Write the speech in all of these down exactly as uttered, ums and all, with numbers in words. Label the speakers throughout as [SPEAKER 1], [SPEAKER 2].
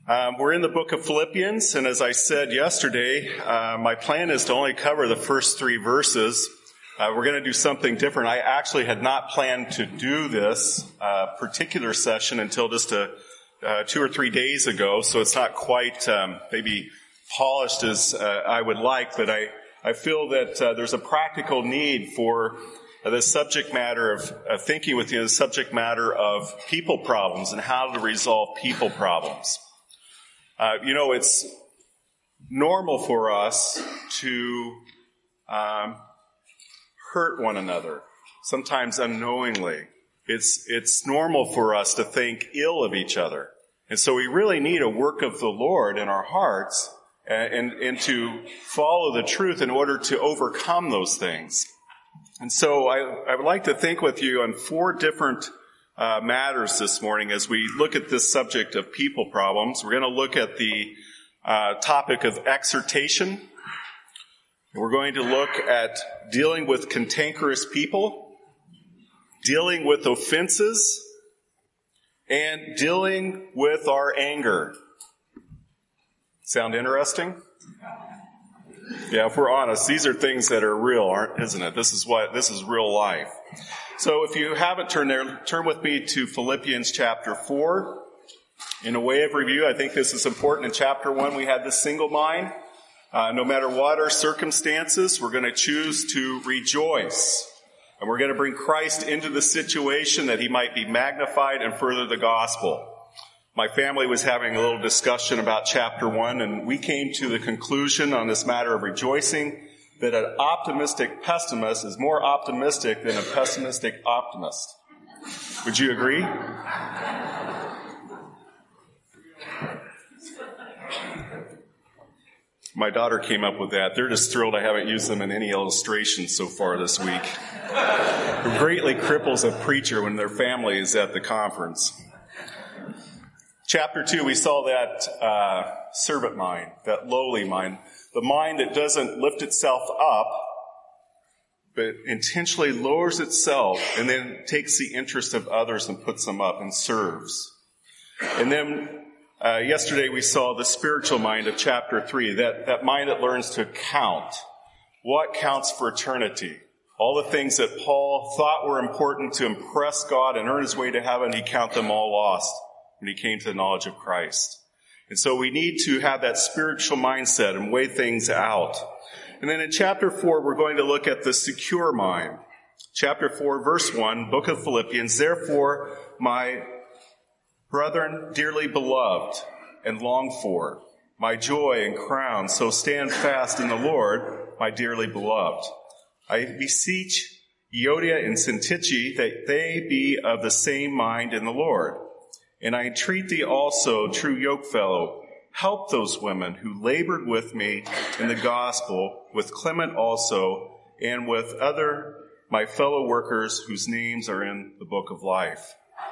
[SPEAKER 1] Um, we're in the book of Philippians, and as I said yesterday, uh, my plan is to only cover the first three verses. Uh, we're going to do something different. I actually had not planned to do this uh, particular session until just a, uh, two or three days ago, so it's not quite um, maybe polished as uh, I would like, but I, I feel that uh, there's a practical need for uh, the subject matter of uh, thinking with you, the subject matter of people problems and how to resolve people problems. Uh, you know, it's normal for us to um, hurt one another, sometimes unknowingly. It's it's normal for us to think ill of each other. And so we really need a work of the Lord in our hearts and, and, and to follow the truth in order to overcome those things. And so I, I would like to think with you on four different Uh, matters this morning as we look at this subject of people problems. We're going to look at the uh, topic of exhortation. We're going to look at dealing with cantankerous people, dealing with offenses, and dealing with our anger. Sound interesting? Yeah, if we're honest, these are things that are real, aren't, isn't it? This is what, this is real life. So if you haven't turned there, turn with me to Philippians chapter four. In a way of review, I think this is important. In chapter one, we had this single mind. Uh, no matter what our circumstances, we're going to choose to rejoice. And we're going to bring Christ into the situation that he might be magnified and further the gospel. My family was having a little discussion about chapter one, and we came to the conclusion on this matter of rejoicing that an optimistic pessimist is more optimistic than a pessimistic optimist. Would you agree? My daughter came up with that. They're just thrilled I haven't used them in any illustrations so far this week. It greatly cripples a preacher when their family is at the conference. Chapter two, we saw that uh, servant mind, that lowly mind. The mind that doesn't lift itself up, but intentionally lowers itself and then takes the interest of others and puts them up and serves. And then uh, yesterday we saw the spiritual mind of chapter three, that, that mind that learns to count. What counts for eternity? All the things that Paul thought were important to impress God and earn his way to heaven, he counted them all lost when he came to the knowledge of Christ. And so we need to have that spiritual mindset and weigh things out. And then in chapter four, we're going to look at the secure mind. Chapter four, verse one, book of Philippians, therefore, my brethren, dearly beloved and longed for, my joy and crown, so stand fast in the Lord, my dearly beloved. I beseech Euodia and Syntyche that they be of the same mind in the Lord. And I entreat thee also, true yokefellow, help those women who labored with me in the gospel, with Clement also, and with other my fellow workers whose names are in the book of life.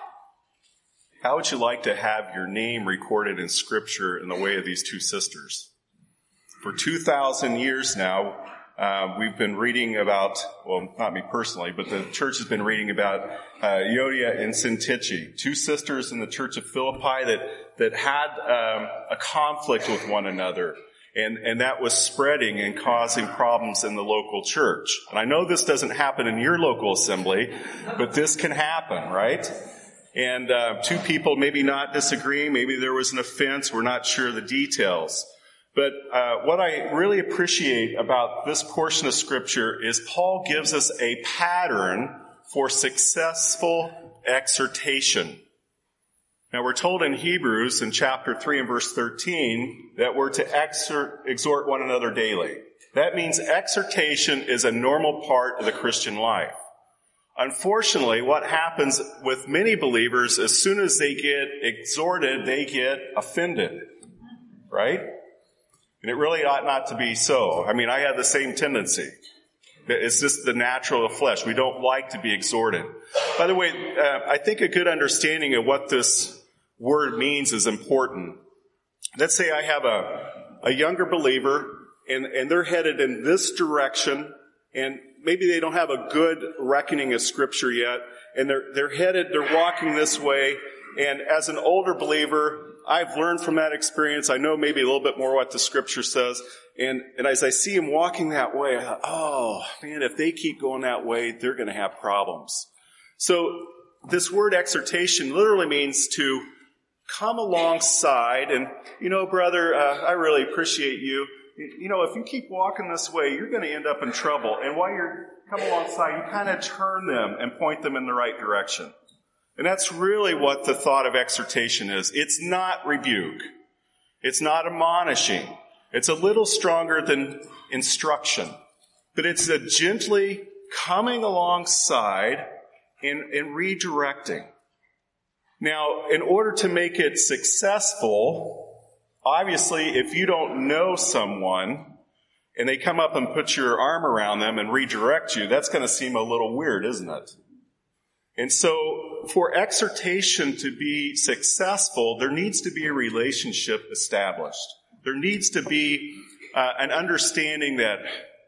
[SPEAKER 1] How would you like to have your name recorded in Scripture in the way of these two sisters? For two thousand years now, Uh, we've been reading about, well, not me personally, but the church has been reading about uh, Euodia and Syntyche, two sisters in the church of Philippi that that had um, a conflict with one another, and and that was spreading and causing problems in the local church. And I know this doesn't happen in your local assembly, but this can happen, right? And uh, two people maybe not disagreeing, maybe there was an offense, we're not sure of the details. But uh, what I really appreciate about this portion of Scripture is Paul gives us a pattern for successful exhortation. Now we're told in Hebrews in chapter three and verse thirteen that we're to exhort, exhort one another daily. That means exhortation is a normal part of the Christian life. Unfortunately, what happens with many believers, as soon as they get exhorted, they get offended, right? And it really ought not to be so. I mean, I have the same tendency. It's just the natural of the flesh. We don't like to be exhorted. By the way, uh, I think a good understanding of what this word means is important. Let's say I have a, a younger believer, and, and they're headed in this direction, and maybe they don't have a good reckoning of Scripture yet, and they're they're headed, they're walking this way. And as an older believer, I've learned from that experience. I know maybe a little bit more what the Scripture says. And and as I see them walking that way, I thought, oh, man, if they keep going that way, they're going to have problems. So this word exhortation literally means to come alongside. And, you know, brother, uh, I really appreciate you. You know, if you keep walking this way, you're going to end up in trouble. And while you're coming alongside, you kind of turn them and point them in the right direction. And that's really what the thought of exhortation is. It's not rebuke. It's not admonishing. It's a little stronger than instruction. But it's a gently coming alongside and, and redirecting. Now, in order to make it successful, obviously, if you don't know someone and they come up and put your arm around them and redirect you, that's going to seem a little weird, isn't it? And so for exhortation to be successful, there needs to be a relationship established. There needs to be uh, an understanding that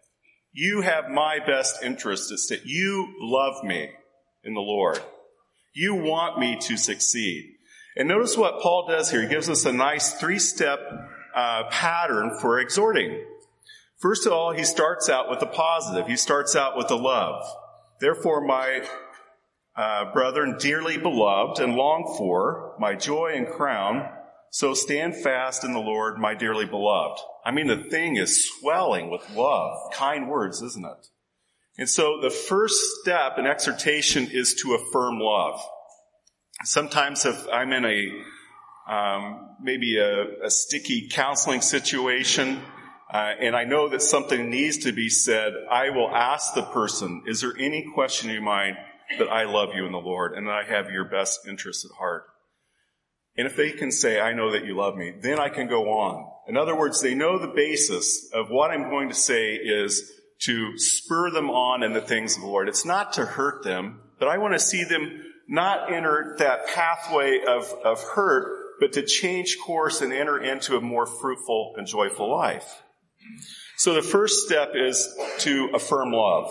[SPEAKER 1] you have my best interest. It's that you love me in the Lord. You want me to succeed. And notice what Paul does here. He gives us a nice three-step uh, pattern for exhorting. First of all, he starts out with the positive. He starts out with the love. Therefore, my uh, brethren, dearly beloved and longed for, my joy and crown, so stand fast in the Lord, my dearly beloved. I mean, the thing is swelling with love. Kind words, isn't it? And so the first step in exhortation is to affirm love. Sometimes if I'm in a um, maybe a, a sticky counseling situation, uh, and I know that something needs to be said, I will ask the person, is there any question in your mind that I love you in the Lord and that I have your best interests at heart? And if they can say, I know that you love me, then I can go on. In other words, they know the basis of what I'm going to say is to spur them on in the things of the Lord. It's not to hurt them, but I want to see them not enter that pathway of, of hurt, but to change course and enter into a more fruitful and joyful life. So the first step is to affirm love.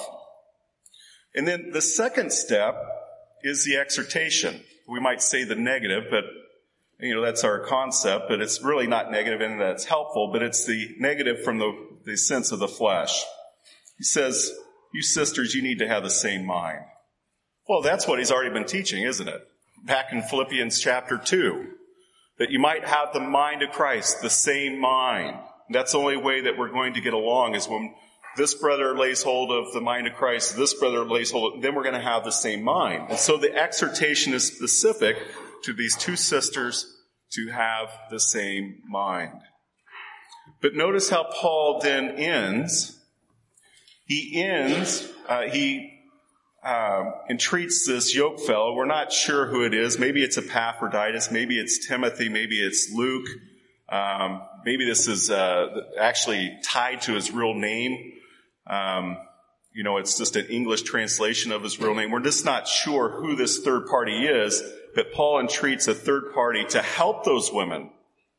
[SPEAKER 1] And then the second step is the exhortation. We might say the negative, but you know, that's our concept, but it's really not negative in that it's helpful, but it's the negative from the, the sense of the flesh. He says, you sisters, you need to have the same mind. Well, that's what he's already been teaching, isn't it? Back in Philippians chapter two, that you might have the mind of Christ, the same mind. That's the only way that we're going to get along is when this brother lays hold of the mind of Christ, this brother lays hold of, then we're going to have the same mind. And so the exhortation is specific to these two sisters to have the same mind. But notice how Paul then ends. He ends, uh, he uh, entreats this yoke fellow. We're not sure who it is. Maybe it's Epaphroditus. Maybe it's Timothy. Maybe it's Luke. Um, maybe this is uh, actually tied to his real name. Um, you know, it's just an English translation of his real name. We're just not sure who this third party is, but Paul entreats a third party to help those women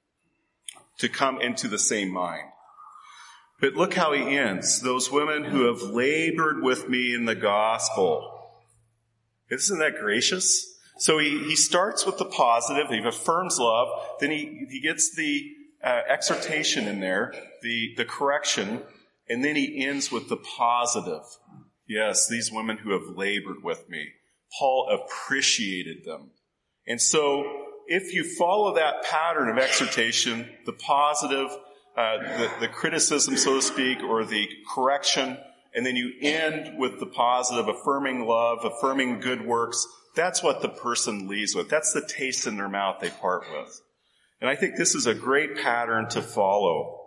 [SPEAKER 1] to come into the same mind. But look how he ends. Those women who have labored with me in the gospel. Isn't that gracious? So he, he starts with the positive. He affirms love. Then he, he gets the uh, exhortation in there, the, the correction. And then he ends with the positive. Yes, these women who have labored with me. Paul appreciated them. And so if you follow that pattern of exhortation, the positive, uh, the, the criticism, so to speak, or the correction, and then you end with the positive, affirming love, affirming good works, that's what the person leaves with. That's the taste in their mouth they part with. And I think this is a great pattern to follow.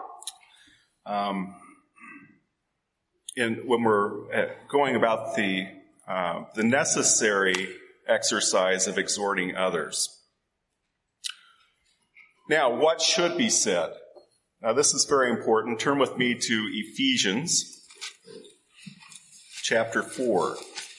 [SPEAKER 1] Um, and when we're going about the uh, the necessary exercise of exhorting others. Now, what should be said? Now, this is very important. Turn with me to Ephesians chapter four.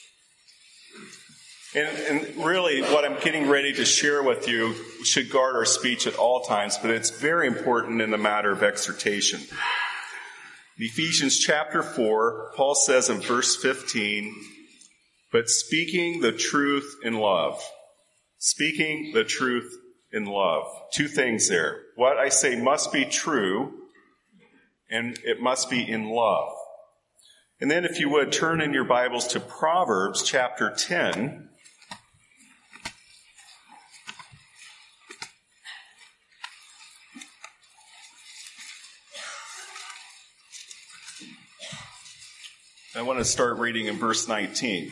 [SPEAKER 1] And, and really, what I'm getting ready to share with you should guard our speech at all times, but it's very important in the matter of exhortation. In Ephesians chapter four, Paul says in verse fifteen, but speaking the truth in love. Speaking the truth in love. Two things there. What I say must be true, and it must be in love. And then if you would, turn in your Bibles to Proverbs chapter ten. I want to start reading in verse nineteen.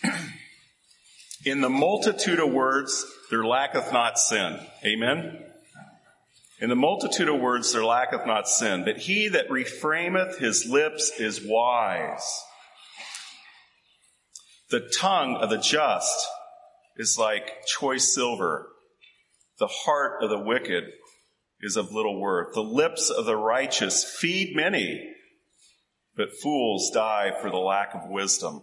[SPEAKER 1] In the multitude of words, there lacketh not sin. Amen? In the multitude of words, there lacketh not sin. But he that refraineth his lips is wise. The tongue of the just is like choice silver. The heart of the wicked is of little worth. The lips of the righteous feed many, but fools die for the lack of wisdom.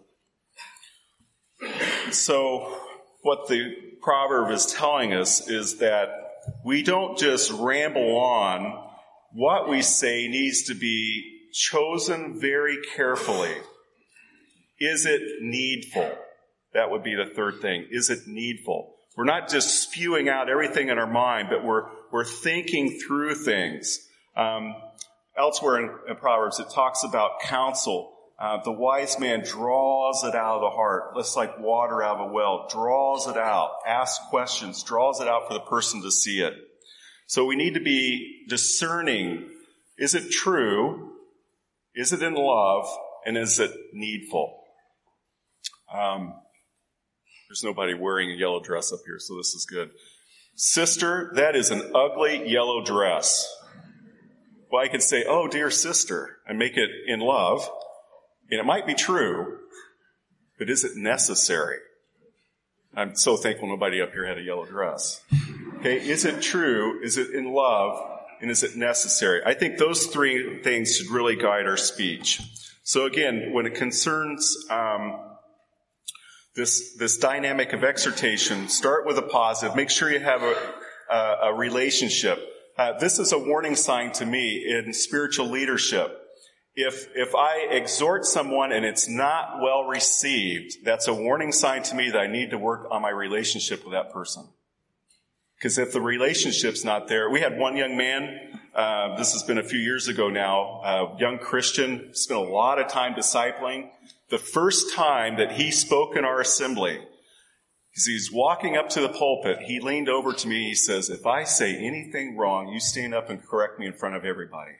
[SPEAKER 1] So what the proverb is telling us is that we don't just ramble on. What we say needs to be chosen very carefully. Is it needful? That would be the third thing. Is it needful? We're not just spewing out everything in our mind, but we're we're thinking through things. Um, elsewhere in, in Proverbs, it talks about counsel. Uh, the wise man draws it out of the heart, just like water out of a well, draws it out, asks questions, draws it out for the person to see it. So we need to be discerning. Is it true? Is it in love? And is it needful? Um, there's nobody wearing a yellow dress up here, so this is good. Sister, that is an ugly yellow dress. Well, I could say, oh, dear sister, and make it in love. And it might be true, but is it necessary? I'm so thankful nobody up here had a yellow dress. Okay, is it true? Is it in love? And is it necessary? I think those three things should really guide our speech. So again, when it concerns um, this this dynamic of exhortation, start with a positive. Make sure you have a, a, a relationship. Uh, this is a warning sign to me in spiritual leadership. If if I exhort someone and it's not well received, that's a warning sign to me that I need to work on my relationship with that person. Because if the relationship's not there, we had one young man, uh, this has been a few years ago now, a young Christian, spent a lot of time discipling. The first time that he spoke in our assembly, as he's walking up to the pulpit, he leaned over to me, he says, if I say anything wrong, you stand up and correct me in front of everybody.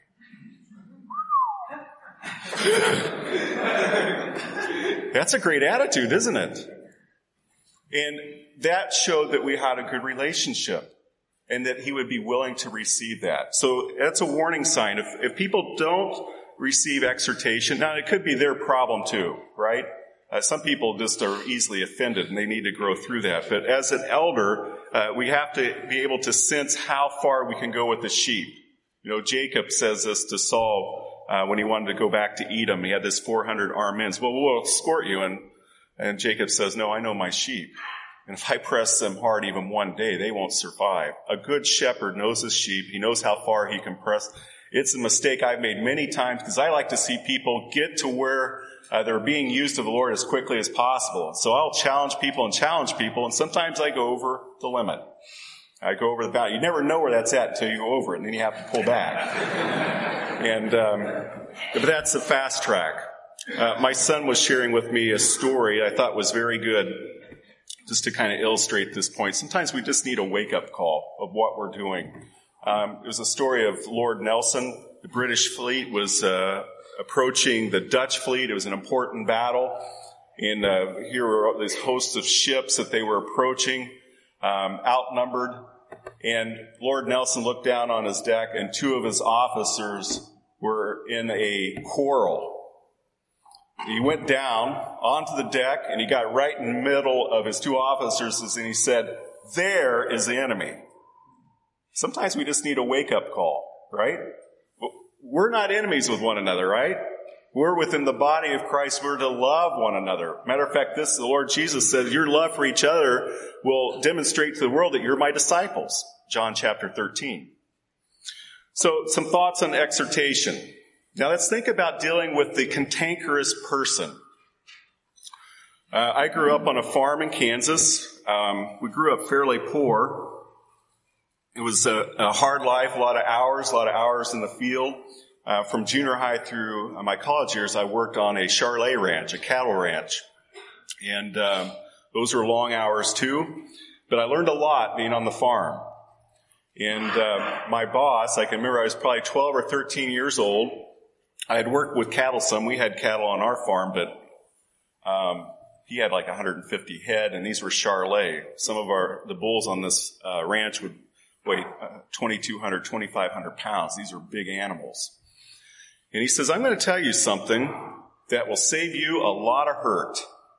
[SPEAKER 1] That's a great attitude, isn't it? And that showed that we had a good relationship and that he would be willing to receive that. So that's a warning sign. If, if people don't receive exhortation, now it could be their problem too, right? Uh, some people just are easily offended and they need to grow through that. But as an elder, uh, we have to be able to sense how far we can go with the sheep. You know, Jacob says this to Saul. Uh, when he wanted to go back to Edom, he had this four hundred armed men. Well, we'll escort you. And, and Jacob says, no, I know my sheep. And if I press them hard even one day, they won't survive. A good shepherd knows his sheep. He knows how far he can press. It's a mistake I've made many times because I like to see people get to where uh, they're being used of the Lord as quickly as possible. So I'll challenge people and challenge people, and sometimes I go over the limit. I go over the boundary. You never know where that's at until you go over it, and then you have to pull back. And, um, but that's the fast track. Uh, my son was sharing with me a story I thought was very good, just to kind of illustrate this point. Sometimes we just need a wake-up call of what we're doing. Um, it was a story of Lord Nelson. The British fleet was uh, approaching the Dutch fleet. It was an important battle. And uh, here were these hosts of ships that they were approaching, um, outnumbered. And Lord Nelson looked down on his deck, and two of his officers were in a quarrel. He went down onto the deck, and he got right in the middle of his two officers, and he said, there is the enemy. Sometimes we just need a wake-up call, right? We're not enemies with one another, right? We're within the body of Christ. We're to love one another. Matter of fact, this, the Lord Jesus says, your love for each other will demonstrate to the world that you're my disciples. John chapter thirteen. So some thoughts on exhortation. Now let's think about dealing with the cantankerous person. Uh, I grew up on a farm in Kansas. Um, we grew up fairly poor. It was a, a hard life, a lot of hours, a lot of hours in the field. Uh, from junior high through uh, my college years, I worked on a Charolais ranch, a cattle ranch. And um, those were long hours too. But I learned a lot being on the farm. And uh, my boss, I can remember I was probably twelve or thirteen years old. I had worked with cattle some. We had cattle on our farm, but um, he had like one hundred fifty head, and these were Charolais. Some of our the bulls on this uh, ranch would weigh uh, twenty-two hundred, twenty-five hundred pounds. These are big animals. And he says, I'm going to tell you something that will save you a lot of hurt.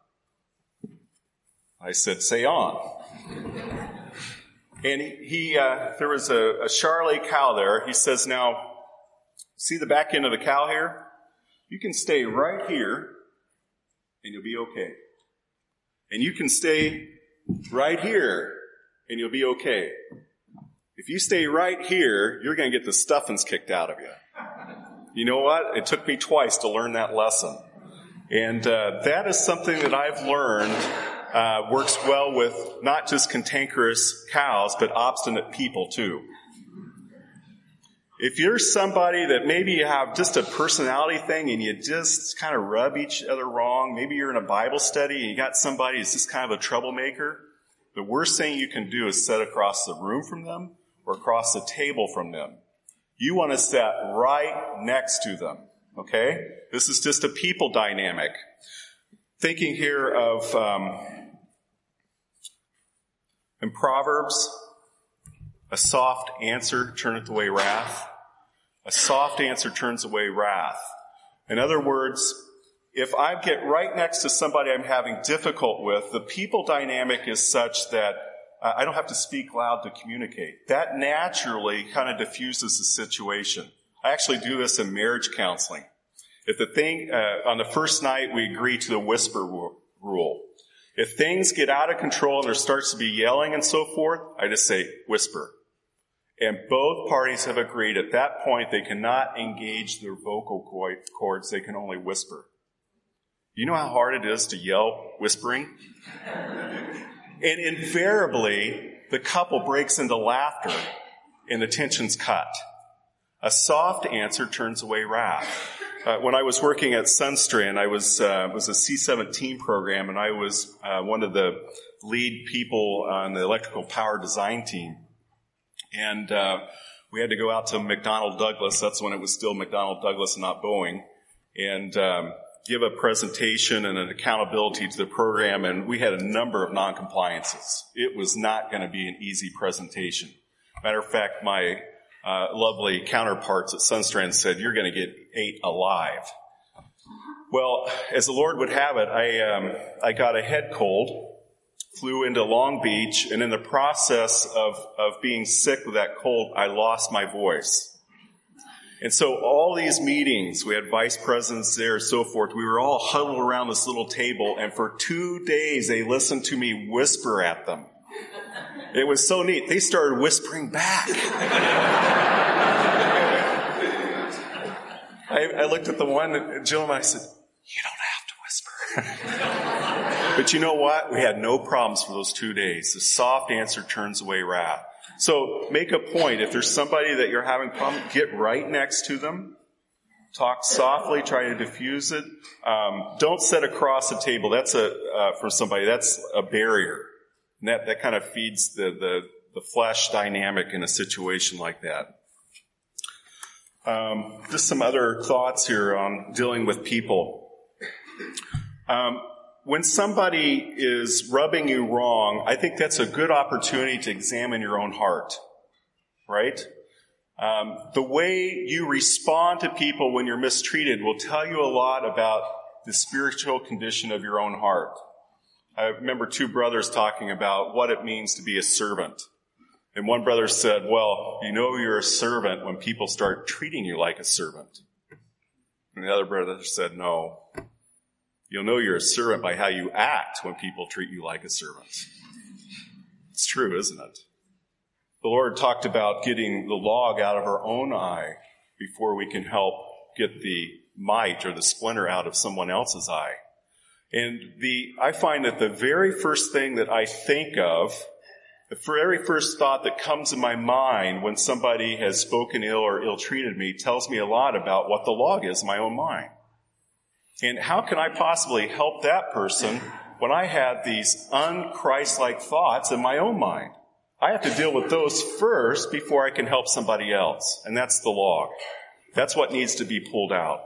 [SPEAKER 1] I said, say on. And he, he uh, there was a, a Charolais cow there. He says, now, see the back end of the cow here? You can stay right here, and you'll be okay. And you can stay right here, and you'll be okay. If you stay right here, you're going to get the stuffings kicked out of you. You know what? It took me twice to learn that lesson. And uh, that is something that I've learned uh, works well with not just cantankerous cows, but obstinate people too. If you're somebody that maybe you have just a personality thing and you just kind of rub each other wrong, maybe you're in a Bible study and you got somebody who's just kind of a troublemaker, the worst thing you can do is sit across the room from them or across the table from them. You want to sit right next to them, okay? This is just a people dynamic. Thinking here of, um, in Proverbs, a soft answer turneth away wrath. A soft answer turns away wrath. In other words, if I get right next to somebody I'm having difficult with, the people dynamic is such that uh, I don't have to speak loud to communicate. That naturally kind of diffuses the situation. I actually do this in marriage counseling. If the thing, uh, on the first night, we agree to the whisper rule. If things get out of control and there starts to be yelling and so forth, I just say, whisper. And both parties have agreed at that point they cannot engage their vocal cords, they can only whisper. You know how hard it is to yell whispering? And invariably, the couple breaks into laughter and the tension's cut. A soft answer turns away wrath. Uh, when I was working at Sunstrand, I was uh, was a C seventeen program, and I was uh, one of the lead people on the electrical power design team. And uh, we had to go out to McDonnell Douglas. That's when it was still McDonnell Douglas and not Boeing, and um, give a presentation and an accountability to the program. And we had a number of non-compliances. It was not going to be an easy presentation. Matter of fact, my Uh, lovely counterparts at Sunstrand said, you're going to get ate alive. Well, as the Lord would have it, I um, I got a head cold, flew into Long Beach, and in the process of, of being sick with that cold, I lost my voice. And so all these meetings, we had vice presidents there and so forth, we were all huddled around this little table, and for two days they listened to me whisper at them. It was so neat. They started whispering back. I, I looked at the one, Jill, and I said, you don't have to whisper. But you know what? We had no problems for those two days. The soft answer turns away wrath. So make a point. If there's somebody that you're having problems, get right next to them. Talk softly. Try to diffuse it. Um, don't sit across the table. That's a uh, for somebody. That's a barrier. And that, that kind of feeds the, the, the flesh dynamic in a situation like that. Um, just some other thoughts here on dealing with people. Um, when somebody is rubbing you wrong, I think that's a good opportunity to examine your own heart, right? Um, the way you respond to people when you're mistreated will tell you a lot about the spiritual condition of your own heart. I remember two brothers talking about what it means to be a servant. And one brother said, well, you know you're a servant when people start treating you like a servant. And the other brother said, no, you'll know you're a servant by how you act when people treat you like a servant. It's true, isn't it? The Lord talked about getting the log out of our own eye before we can help get the mite or the splinter out of someone else's eye. And the I find that the very first thing that I think of, the very first thought that comes in my mind when somebody has spoken ill or ill-treated me tells me a lot about what the log is in my own mind. And how can I possibly help that person when I have these un-Christ-like thoughts in my own mind? I have to deal with those first before I can help somebody else. And that's the log. That's what needs to be pulled out.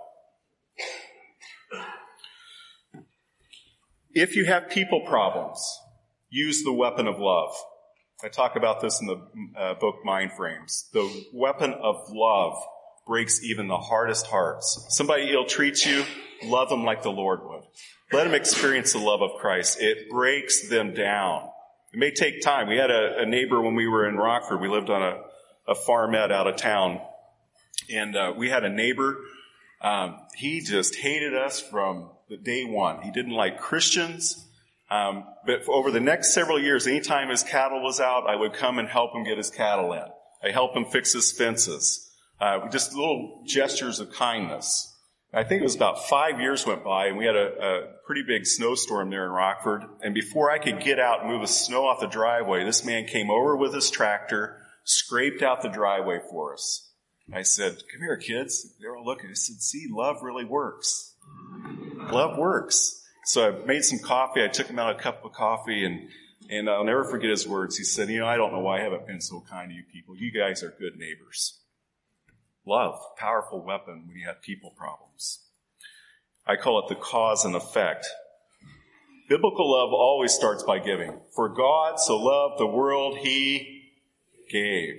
[SPEAKER 1] If you have people problems, use the weapon of love. I talk about this in the uh, book Mind Frames. The weapon of love breaks even the hardest hearts. Somebody ill-treats you, love them like the Lord would. Let them experience the love of Christ. It breaks them down. It may take time. We had a, a neighbor when we were in Rockford. We lived on a, a farmette out of town. And uh, we had a neighbor. Um, he just hated us from the day one. He didn't like Christians. Um, but over the next several years, anytime his cattle was out, I would come and help him get his cattle in. I help him fix his fences. Uh, just little gestures of kindness. I think it was about five years went by, and we had a, a pretty big snowstorm there in Rockford. And before I could get out and move the snow off the driveway, this man came over with his tractor, scraped out the driveway for us. I said, "Come here, kids." They were all looking. I said, "See, love really works. Love works." So I made some coffee. I took him out a cup of coffee, and, and I'll never forget his words. He said, "You know, I don't know why I haven't been so kind to you people. You guys are good neighbors." Love, powerful weapon when you have people problems. I call it the cause and effect. Biblical love always starts by giving. For God so loved the world, he gave.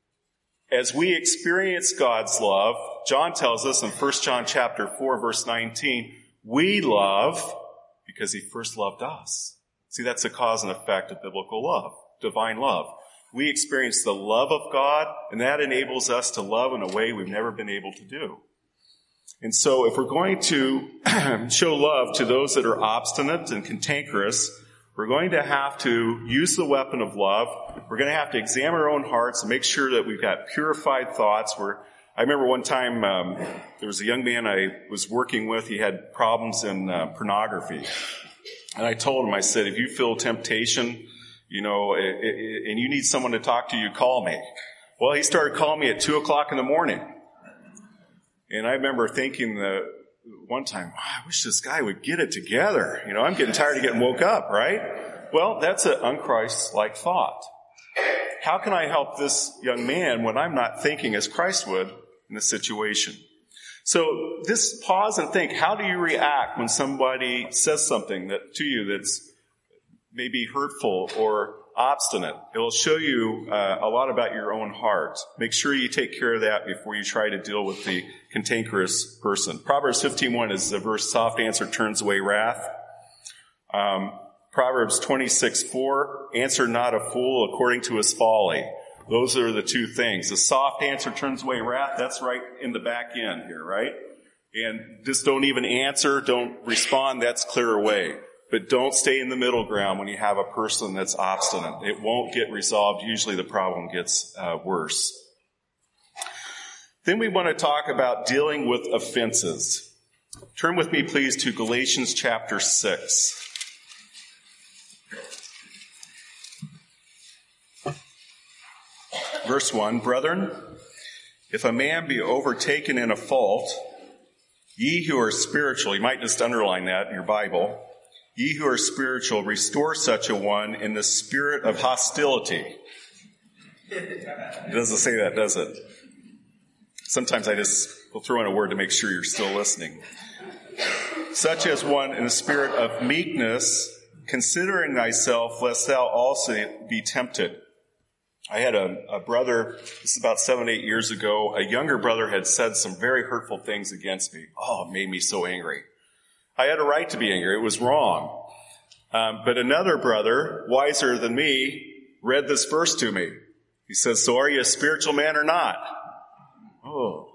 [SPEAKER 1] As we experience God's love, John tells us in First John chapter four, verse nineteen, we love because he first loved us. See, that's the cause and effect of biblical love, divine love. We experience the love of God, and that enables us to love in a way we've never been able to do. And so if we're going to show love to those that are obstinate and cantankerous, we're going to have to use the weapon of love. We're going to have to examine our own hearts and make sure that we've got purified thoughts. We're, I remember one time um, there was a young man I was working with. He had problems in uh, pornography. And I told him, I said, if you feel temptation, you know, it, it, and you need someone to talk to, you call me. Well, he started calling me at two o'clock in the morning. And I remember thinking that one time, oh, I wish this guy would get it together. You know, I'm getting tired of getting woke up, right? Well, that's an un-Christ-like thought. How can I help this young man when I'm not thinking as Christ would in this situation? So this pause and think, how do you react when somebody says something that to you that's maybe hurtful or obstinate? It will show you uh, a lot about your own heart. Make sure you take care of that before you try to deal with the cantankerous person. Proverbs fifteen one is the verse, soft answer turns away wrath. Um, Proverbs twenty-six four, answer not a fool according to his folly. Those are the two things. The soft answer turns away wrath. That's right in the back end here, right? And just don't even answer, don't respond. That's clear away. But don't stay in the middle ground when you have a person that's obstinate. It won't get resolved. Usually the problem gets uh, worse. Then we want to talk about dealing with offenses. Turn with me, please, to Galatians chapter six. Verse one, brethren, if a man be overtaken in a fault, ye who are spiritual, you might just underline that in your Bible, ye who are spiritual, restore such a one in the spirit of hostility. It doesn't say that, does it? Sometimes I just will throw in a word to make sure you're still listening. Such as one in the spirit of meekness, considering thyself, lest thou also be tempted. I had a, a brother, this is about seven, eight years ago, a younger brother had said some very hurtful things against me. Oh, it made me so angry. I had a right to be angry. It was wrong. Um, but another brother, wiser than me, read this verse to me. He says, so are you a spiritual man or not? Oh.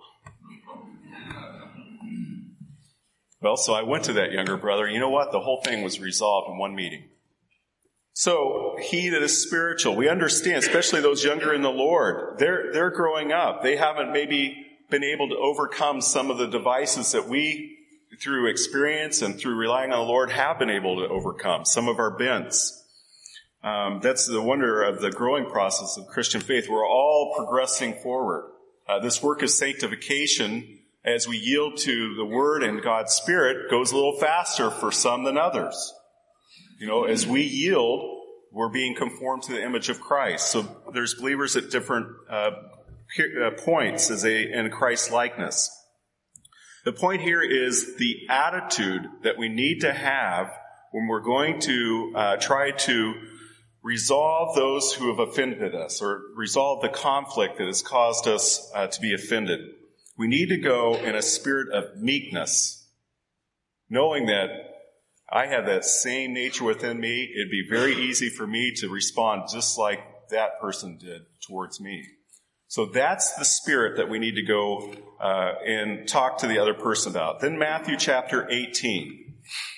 [SPEAKER 1] Well, so I went to that younger brother. You know what? The whole thing was resolved in one meeting. So he that is spiritual, we understand, especially those younger in the Lord, they're, they're growing up. They haven't maybe been able to overcome some of the devices that we, through experience and through relying on the Lord, have been able to overcome, some of our bents. Um, that's the wonder of the growing process of Christian faith. We're all progressing forward. Uh, this work of sanctification, as we yield to the Word and God's Spirit, goes a little faster for some than others. You know, as we yield, we're being conformed to the image of Christ. So there's believers at different uh, uh, points as a in Christ's likeness. The point here is the attitude that we need to have when we're going to uh, try to resolve those who have offended us, or resolve the conflict that has caused us uh, to be offended. We need to go in a spirit of meekness, knowing that I have that same nature within me. It'd be very easy for me to respond just like that person did towards me. So that's the spirit that we need to go uh, and talk to the other person about. Then Matthew chapter eighteen.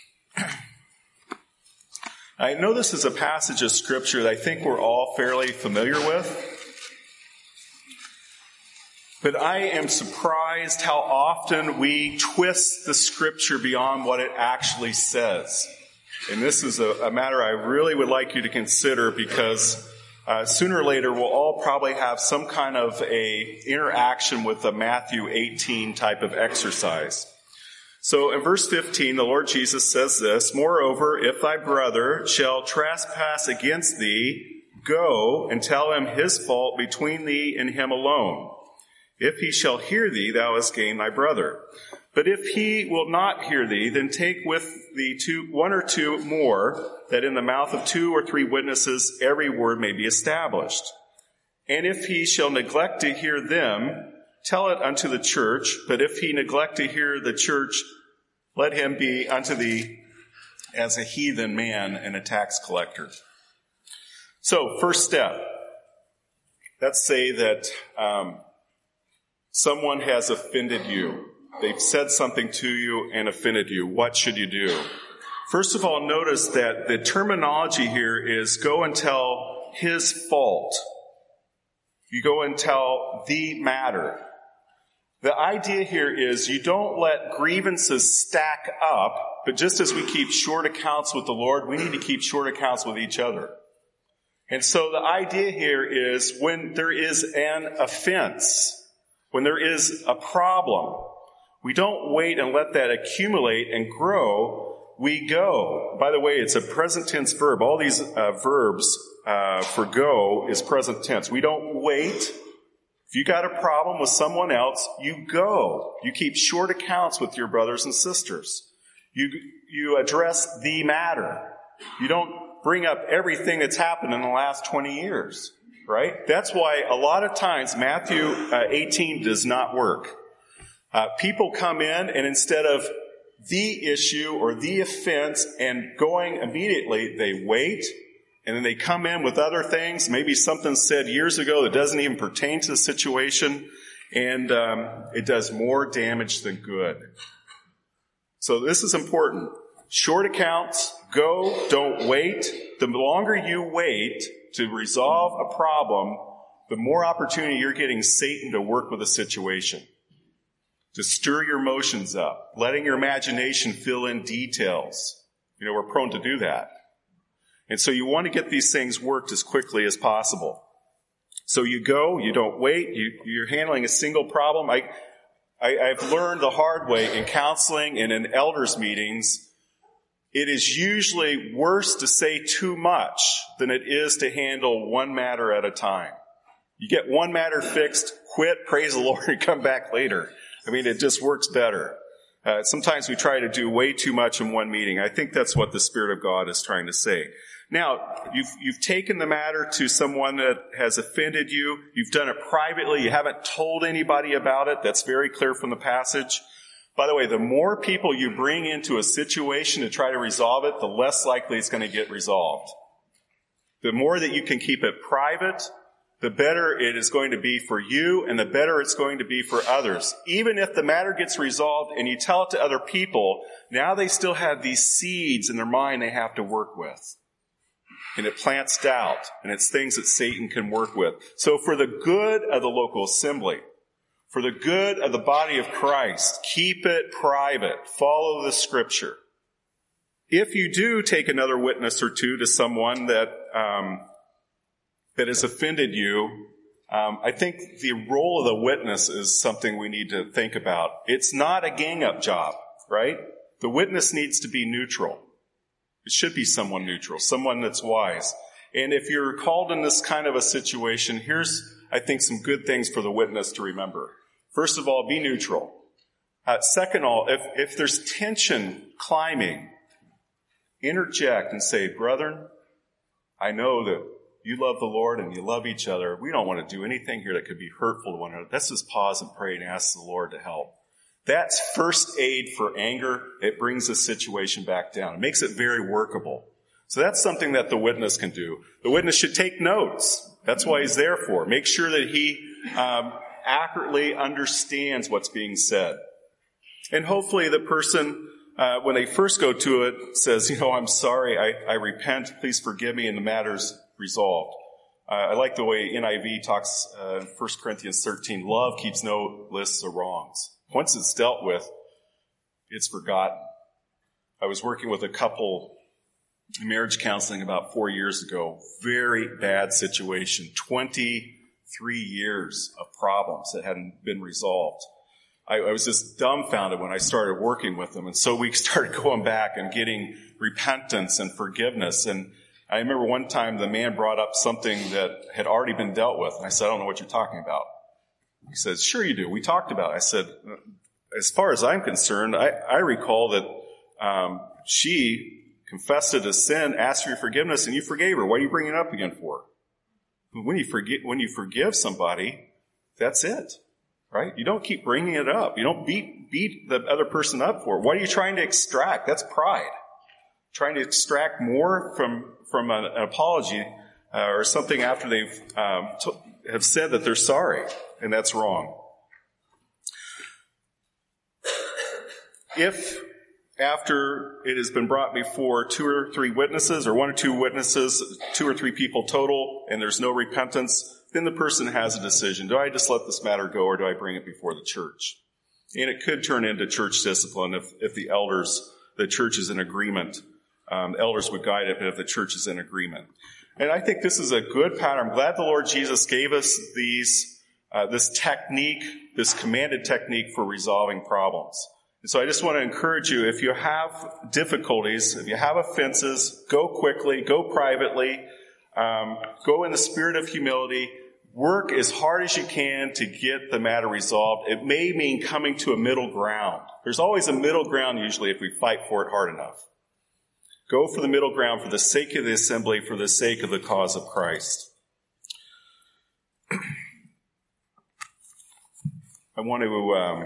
[SPEAKER 1] I know this is a passage of Scripture that I think we're all fairly familiar with. But I am surprised how often we twist the Scripture beyond what it actually says. And this is a, a matter I really would like you to consider, because uh, sooner or later we'll all probably have some kind of a interaction with the Matthew eighteen type of exercise. So in verse fifteen, the Lord Jesus says this, "Moreover, if thy brother shall trespass against thee, go and tell him his fault between thee and him alone. If he shall hear thee, thou hast gained thy brother. But if he will not hear thee, then take with thee two, one or two more, that in the mouth of two or three witnesses every word may be established. And if he shall neglect to hear them, tell it unto the church. But if he neglect to hear the church, let him be unto thee as a heathen man and a tax collector." So, first step. Let's say that um, someone has offended you. They've said something to you and offended you. What should you do? First of all, notice that the terminology here is go and tell his fault. You go and tell the matter. The idea here is you don't let grievances stack up, but just as we keep short accounts with the Lord, we need to keep short accounts with each other. And so the idea here is when there is an offense, when there is a problem, we don't wait and let that accumulate and grow. We go. By the way, it's a present tense verb. All these uh, verbs uh, for go is present tense. We don't wait. If you got a problem with someone else, you go. You keep short accounts with your brothers and sisters. You, you address the matter. You don't bring up everything that's happened in the last twenty years, right? That's why a lot of times Matthew uh, eighteen does not work. Uh, people come in, and instead of the issue or the offense and going immediately, they wait, and then they come in with other things, maybe something said years ago that doesn't even pertain to the situation, and um, it does more damage than good. So this is important. Short accounts, go, don't wait. The longer you wait to resolve a problem, the more opportunity you're getting Satan to work with a situation, to stir your emotions up, letting your imagination fill in details. You know, we're prone to do that. And so you want to get these things worked as quickly as possible. So you go, you don't wait, you, you're handling a single problem. I, I, I've learned the hard way in counseling and in elders meetings, it is usually worse to say too much than it is to handle one matter at a time. You get one matter fixed, quit, praise the Lord, and come back later. I mean, it just works better. Uh, sometimes we try to do way too much in one meeting. I think that's what the Spirit of God is trying to say. Now, you've, you've taken the matter to someone that has offended you. You've done it privately. You haven't told anybody about it. That's very clear from the passage. By the way, the more people you bring into a situation to try to resolve it, the less likely it's going to get resolved. The more that you can keep it private, the better it is going to be for you, and the better it's going to be for others. Even if the matter gets resolved and you tell it to other people, now they still have these seeds in their mind they have to work with. And it plants doubt, and it's things that Satan can work with. So for the good of the local assembly, For the good of the body of Christ, keep it private. Follow the scripture. If you do take another witness or two to someone that um, that has offended you, um, I think the role of the witness is something we need to think about. It's not a gang-up job, right? The witness needs to be neutral. It should be someone neutral, someone that's wise. And if you're called in this kind of a situation, here's, I think, some good things for the witness to remember. First of all, be neutral. Uh, second of all, if, if there's tension climbing, interject and say, brethren, I know that you love the Lord and you love each other. We don't want to do anything here that could be hurtful to one another. Let's just pause and pray and ask the Lord to help. That's first aid for anger. It brings the situation back down. It makes it very workable. So that's something that the witness can do. The witness should take notes. That's why he's there for. Make sure that he um, accurately understands what's being said. And hopefully the person, uh, when they first go to it, says, you know, I'm sorry, I, I repent, please forgive me, and the matter's resolved. Uh, I like the way N I V talks uh, in First Corinthians thirteen, love keeps no lists of wrongs. Once it's dealt with, it's forgotten. I was working with a couple in marriage counseling about four years ago. Very bad situation. twenty-three years of problems that hadn't been resolved. I, I was just dumbfounded when I started working with them. And so we started going back and getting repentance and forgiveness. And I remember one time the man brought up something that had already been dealt with. And I said, I don't know what you're talking about. He says, sure you do. We talked about it. I said, as far as I'm concerned, I, I recall that um, she confessed it as sin, asked for your forgiveness, and you forgave her. What are you bringing it up again for? When you forget, when you forgive somebody, that's it, right? You don't keep bringing it up. You don't beat beat the other person up for it. What are you trying to extract? That's pride. Trying to extract more from from an, an apology uh, or something after they've um, t- have said that they're sorry, and that's wrong. If after it has been brought before two or three witnesses, or one or two witnesses, two or three people total, and there's no repentance, then the person has a decision. Do I just let this matter go, or do I bring it before the church? And it could turn into church discipline if, if the elders, the church is in agreement. Um, elders would guide it, but if the church is in agreement. And I think this is a good pattern. I'm glad the Lord Jesus gave us these, uh, this technique, this commanded technique for resolving problems. And so I just want to encourage you, if you have difficulties, if you have offenses, go quickly, go privately, um, go in the spirit of humility, work as hard as you can to get the matter resolved. It may mean coming to a middle ground. There's always a middle ground usually if we fight for it hard enough. Go for the middle ground for the sake of the assembly, for the sake of the cause of Christ. I want to um,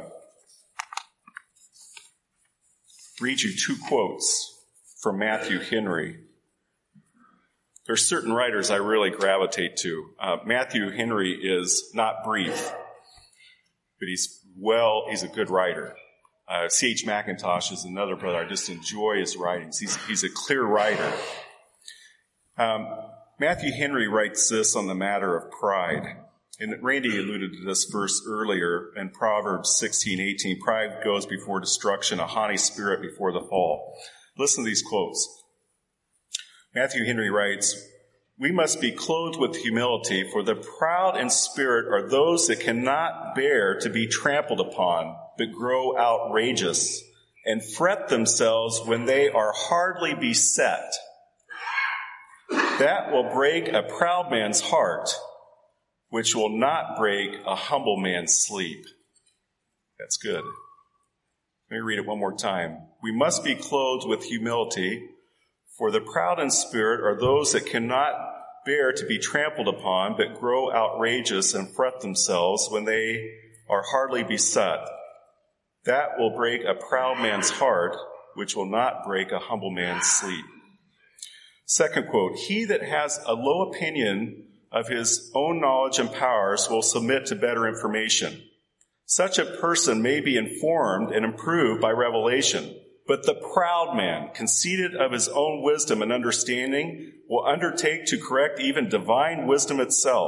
[SPEAKER 1] read you two quotes from Matthew Henry. There's certain writers I really gravitate to. Uh, Matthew Henry is not brief, but he's well, he's a good writer. Uh, C H McIntosh is another brother. I just enjoy his writings. He's, he's a clear writer. Um, Matthew Henry writes this on the matter of pride. And Randy alluded to this verse earlier in Proverbs sixteen eighteen. Pride goes before destruction, a haughty spirit before the fall. Listen to these quotes. Matthew Henry writes, we must be clothed with humility, for the proud in spirit are those that cannot bear to be trampled upon, but grow outrageous and fret themselves when they are hardly beset. That will break a proud man's heart, which will not break a humble man's sleep. That's good. Let me read it one more time. We must be clothed with humility, for the proud in spirit are those that cannot bear to be trampled upon, but grow outrageous and fret themselves when they are hardly beset. That will break a proud man's heart, which will not break a humble man's sleep. Second quote, he that has a low opinion of his own knowledge and powers will submit to better information. Such a person may be informed and improved by revelation, but the proud man, conceited of his own wisdom and understanding, will undertake to correct even divine wisdom itself,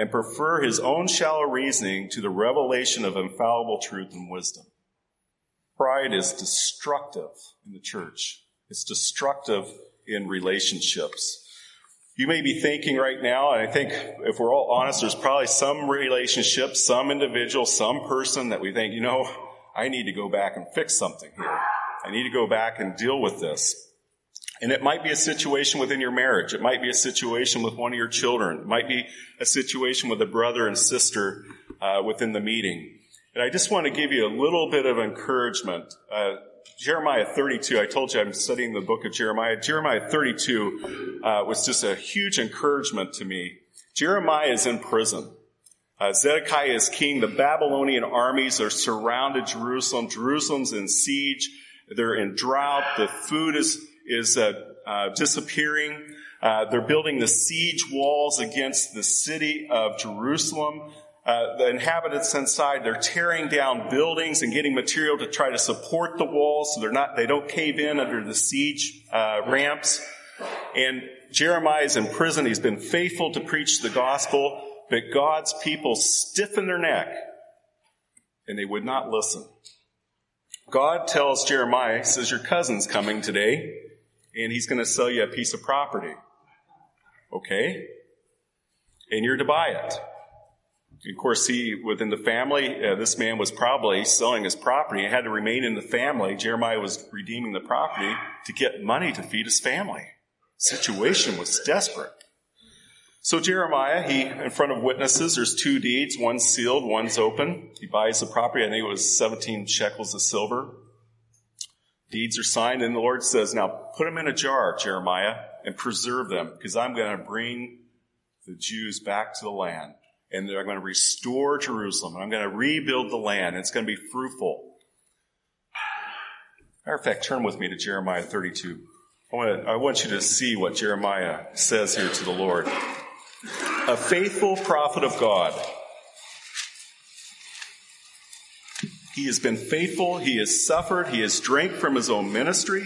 [SPEAKER 1] and prefer his own shallow reasoning to the revelation of infallible truth and wisdom. Pride is destructive in the church. It's destructive in relationships. You may be thinking right now, and I think if we're all honest, there's probably some relationship, some individual, some person that we think, you know, I need to go back and fix something here. I need to go back and deal with this. And it might be a situation within your marriage. It might be a situation with one of your children. It might be a situation with a brother and sister uh, within the meeting. And I just want to give you a little bit of encouragement. Uh, Jeremiah thirty-two, I told you I'm studying the book of Jeremiah. Jeremiah thirty-two uh, was just a huge encouragement to me. Jeremiah is in prison. Uh, Zedekiah is king. The Babylonian armies are surrounded Jerusalem. Jerusalem's in siege. They're in drought. The food is, is uh, uh, disappearing. Uh, they're building the siege walls against the city of Jerusalem. Uh, the inhabitants inside, they're tearing down buildings and getting material to try to support the walls so they're not, they don't cave in under the siege uh, ramps. And Jeremiah is in prison. He's been faithful to preach the gospel, but God's people stiffen their neck and they would not listen. God tells Jeremiah, he says, your cousin's coming today and he's going to sell you a piece of property. Okay? And you're to buy it. Of course, he, within the family, uh, this man was probably selling his property. It had to remain in the family. Jeremiah was redeeming the property to get money to feed his family. The situation was desperate. So Jeremiah, he, in front of witnesses, there's two deeds. One's sealed, one's open. He buys the property. I think it was seventeen shekels of silver. Deeds are signed, and the Lord says, now put them in a jar, Jeremiah, and preserve them, because I'm going to bring the Jews back to the land. And they're going to restore Jerusalem. And I'm going to rebuild the land. It's going to be fruitful. Matter of fact, turn with me to Jeremiah thirty-two. I want, to, I want you to see what Jeremiah says here to the Lord. A faithful prophet of God. He has been faithful. He has suffered. He has drank from his own ministry.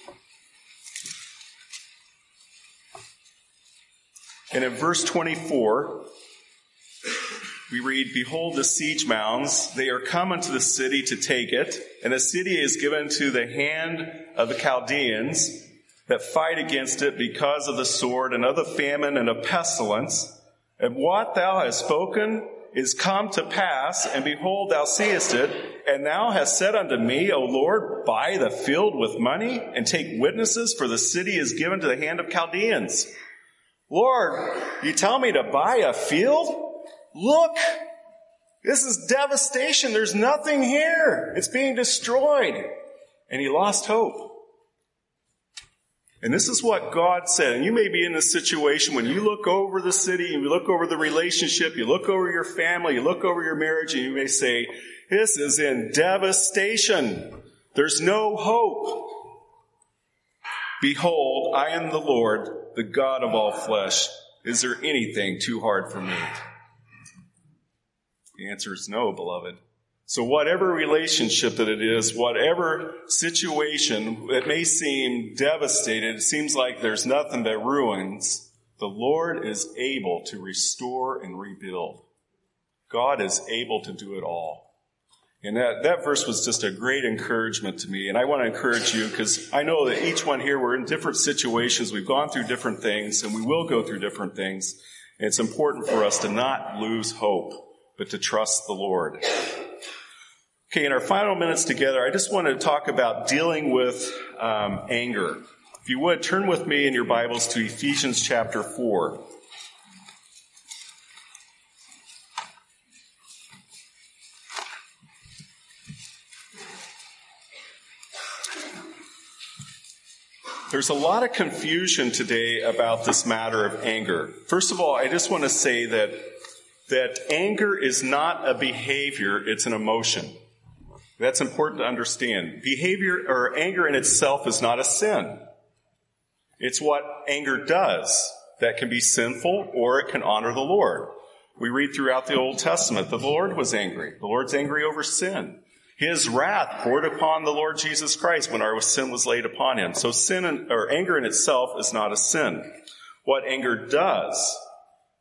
[SPEAKER 1] And in verse twenty-four, we read, behold the siege mounds, they are come unto the city to take it, and the city is given to the hand of the Chaldeans that fight against it because of the sword and of the famine and of pestilence. And what thou hast spoken is come to pass, and behold, thou seest it, and thou hast said unto me, O Lord, buy the field with money, and take witnesses, for the city is given to the hand of Chaldeans. Lord, you tell me to buy a field? Look, this is devastation. There's nothing here. It's being destroyed. And he lost hope. And this is what God said. And you may be in this situation when you look over the city, you look over the relationship, you look over your family, you look over your marriage, and you may say, this is in devastation. There's no hope. Behold, I am the Lord, the God of all flesh. Is there anything too hard for me? The answer is no, beloved. So whatever relationship that it is, whatever situation that may seem devastated, it seems like there's nothing but ruins, the Lord is able to restore and rebuild. God is able to do it all. And that, that verse was just a great encouragement to me. And I want to encourage you because I know that each one here, we're in different situations. We've gone through different things and we will go through different things. And it's important for us to not lose hope, but to trust the Lord. Okay, in our final minutes together, I just want to talk about dealing with um, anger. If you would, turn with me in your Bibles to Ephesians chapter four. There's a lot of confusion today about this matter of anger. First of all, I just want to say that that anger is not a behavior, it's an emotion. That's important to understand. Behavior or anger in itself is not a sin. It's what anger does that can be sinful or it can honor the Lord. We read throughout the Old Testament that the Lord was angry. The Lord's angry over sin. His wrath poured upon the Lord Jesus Christ when our sin was laid upon him. So sin in, or anger in itself is not a sin. What anger does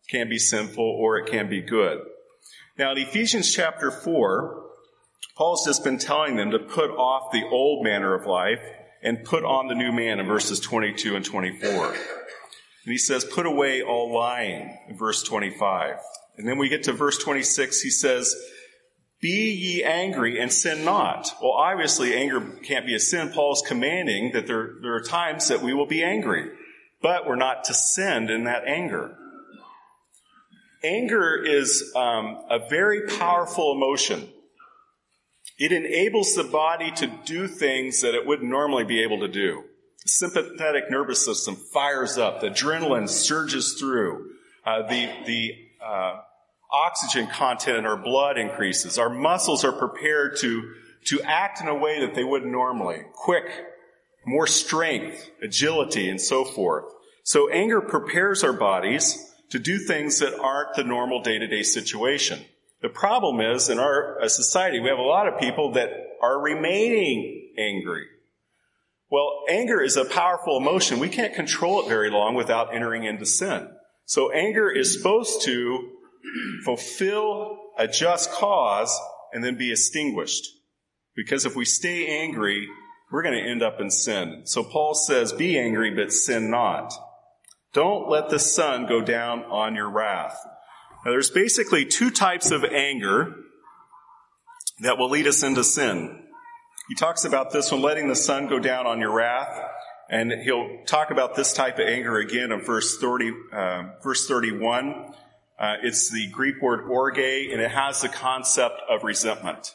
[SPEAKER 1] can be sinful or it can be good. Now in Ephesians chapter four, Paul's just been telling them to put off the old manner of life and put on the new man in verses twenty-two and twenty-four. And he says, put away all lying in verse twenty-five. And then we get to verse twenty-six, he says, be ye angry and sin not. Well, obviously anger can't be a sin. Paul's commanding that there, there are times that we will be angry, but we're not to sin in that anger. Anger is um, a very powerful emotion. It enables the body to do things that it wouldn't normally be able to do. The sympathetic nervous system fires up. The adrenaline surges through. Uh, the the uh, oxygen content in our blood increases. Our muscles are prepared to, to act in a way that they wouldn't normally. Quick, more strength, agility, and so forth. So anger prepares our bodies to do things that aren't the normal day-to-day situation. The problem is, in our society, we have a lot of people that are remaining angry. Well, anger is a powerful emotion. We can't control it very long without entering into sin. So anger is supposed to fulfill a just cause and then be extinguished. Because if we stay angry, we're going to end up in sin. So Paul says, be angry, but sin not. Don't let the sun go down on your wrath. Now, there's basically two types of anger that will lead us into sin. He talks about this one, letting the sun go down on your wrath, and he'll talk about this type of anger again in verse thirty, uh, verse thirty-one. Uh, it's the Greek word orge, and it has the concept of resentment.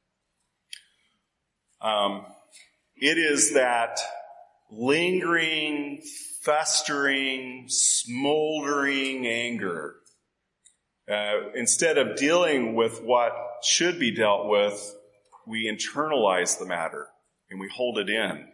[SPEAKER 1] Um, it is that lingering, festering, smoldering anger. Uh, instead of dealing with what should be dealt with, we internalize the matter and we hold it in.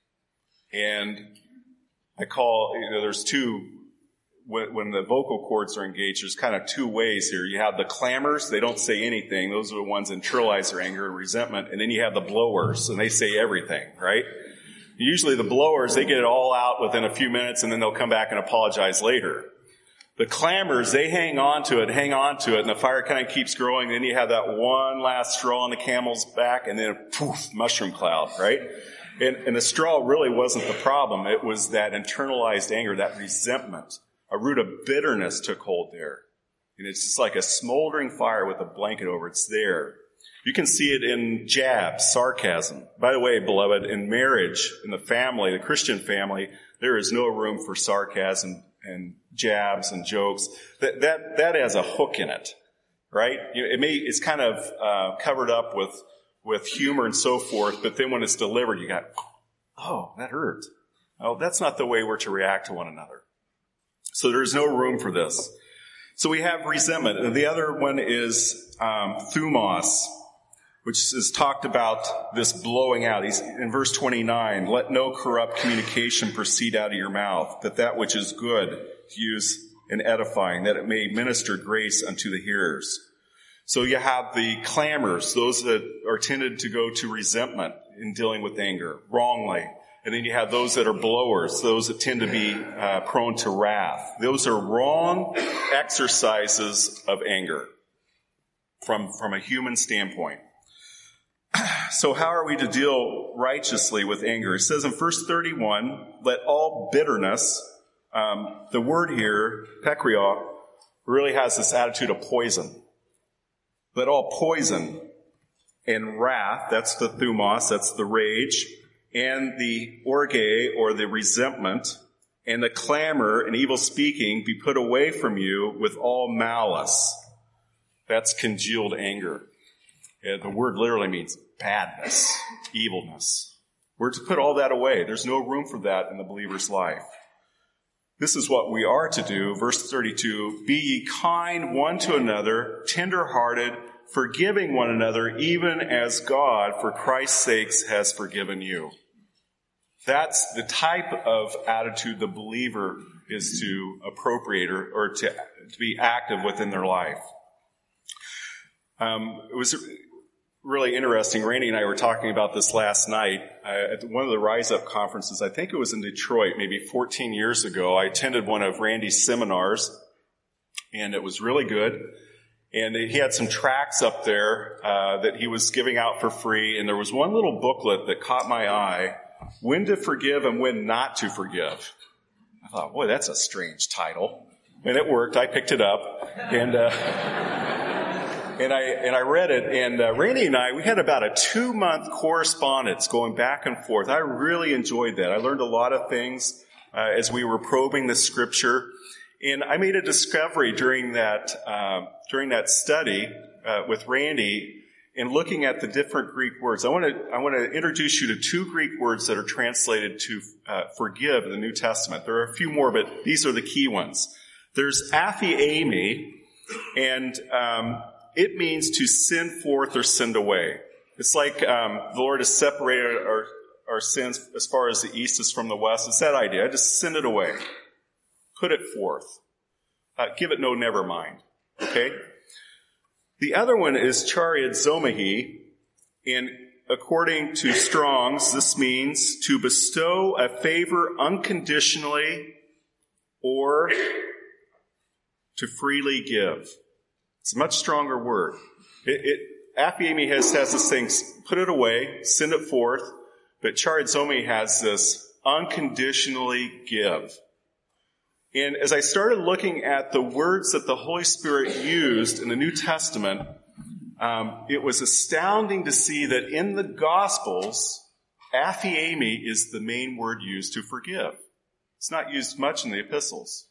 [SPEAKER 1] And I call, you know, there's two, when, when the vocal cords are engaged, there's kind of two ways here. You have the clamors, they don't say anything. Those are the ones that internalize their anger and resentment. And then you have the blowers, and they say everything, right? Usually the blowers, they get it all out within a few minutes, and then they'll come back and apologize later. The clamors, they hang on to it, hang on to it, and the fire kind of keeps growing. Then you have that one last straw on the camel's back, and then poof, mushroom cloud, right? And, and the straw really wasn't the problem. It was that internalized anger, that resentment. A root of bitterness took hold there. And it's just like a smoldering fire with a blanket over it. It's there. You can see it in jabs, sarcasm. By the way, beloved, in marriage, in the family, the Christian family, there is no room for sarcasm and jabs and jokes. That that that has a hook in it, right? It may it's kind of uh, covered up with with humor and so forth, but then when it's delivered, you got, oh, that hurt. Oh, that's not the way we're to react to one another. So there's no room for this. So we have resentment, and the other one is um, thumos, which is talked about this blowing out. He's in verse twenty-nine, let no corrupt communication proceed out of your mouth, but that which is good use in edifying, that it may minister grace unto the hearers. So you have the clamors, those that are tended to go to resentment in dealing with anger wrongly. And then you have those that are blowers, those that tend to be uh, prone to wrath. Those are wrong exercises of anger from, from a human standpoint. So how are we to deal righteously with anger? It says in verse thirty-one, let all bitterness, um, the word here, pekrio, really has this attitude of poison. Let all poison and wrath, that's the thumos, that's the rage, and the orge, or the resentment, and the clamor and evil speaking be put away from you with all malice. That's congealed anger. Yeah, the word literally means badness, evilness. We're to put all that away. There's no room for that in the believer's life. This is what we are to do. Verse thirty-two, be ye kind one to another, tender-hearted, forgiving one another, even as God, for Christ's sakes, has forgiven you. That's the type of attitude the believer is to appropriate or, or to, to be active within their life. Um, it was really interesting. Randy and I were talking about this last night uh, at one of the Rise Up conferences. I think it was in Detroit, maybe fourteen years ago. I attended one of Randy's seminars, and it was really good. And he had some tracts up there uh, that he was giving out for free, and there was one little booklet that caught my eye, When to Forgive and When Not to Forgive. I thought, boy, that's a strange title. And it worked. I picked it up, and uh, and I and I read it. And uh, Randy and I, we had about a two-month correspondence going back and forth. I really enjoyed that. I learned a lot of things uh, as we were probing the Scripture. And I made a discovery during that uh, during that study uh, with Randy in looking at the different Greek words. I want to I want to introduce you to two Greek words that are translated to uh, forgive in the New Testament. There are a few more, but these are the key ones. There's aphiemi, and um, it means to send forth or send away. It's like um, the Lord has separated our, our sins as far as the east is from the west. It's that idea. Just send it away. Put it forth. Uh, give it no never mind. Okay? The other one is charizomahi, and according to Strong's, this means to bestow a favor unconditionally or to freely give. It's a much stronger word. It, it aphiemi has, has this thing, put it away, send it forth, but charizomahi has this unconditionally give. And as I started looking at the words that the Holy Spirit used in the New Testament, um, it was astounding to see that in the Gospels, aphiemi is the main word used to forgive. It's not used much in the epistles.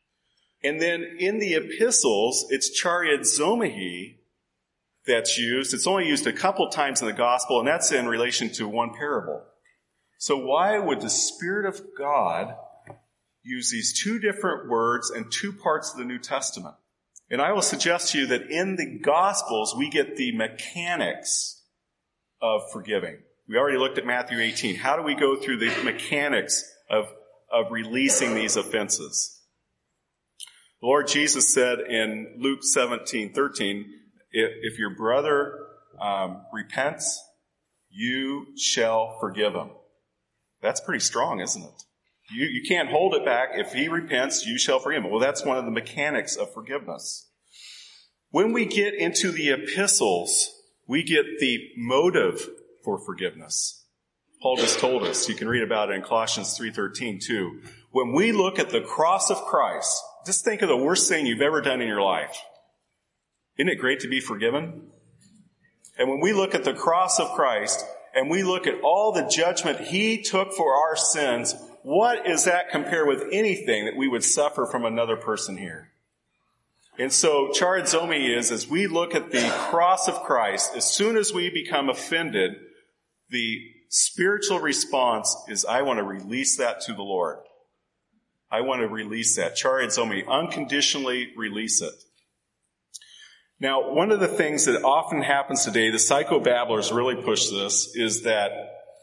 [SPEAKER 1] And then in the epistles, it's charizomahi that's used. It's only used a couple times in the Gospel, and that's in relation to one parable. So why would the Spirit of God use these two different words and two parts of the New Testament? And I will suggest to you that in the Gospels, we get the mechanics of forgiving. We already looked at Matthew eighteen. How do we go through the mechanics of, of releasing these offenses? The Lord Jesus said in Luke seventeen thirteen, if, if your brother um, repents, you shall forgive him. That's pretty strong, isn't it? You, you can't hold it back. If he repents, you shall forgive him. Well, that's one of the mechanics of forgiveness. When we get into the epistles, we get the motive for forgiveness. Paul just told us. You can read about it in Colossians three thirteen too. When we look at the cross of Christ, just think of the worst thing you've ever done in your life. Isn't it great to be forgiven? And when we look at the cross of Christ and we look at all the judgment he took for our sins, what is that compared with anything that we would suffer from another person here? And so charizomahi is, as we look at the cross of Christ, as soon as we become offended, the spiritual response is, I want to release that to the Lord. I want to release that. Charizomahi, unconditionally release it. Now, one of the things that often happens today, the psychobabblers really push this, is that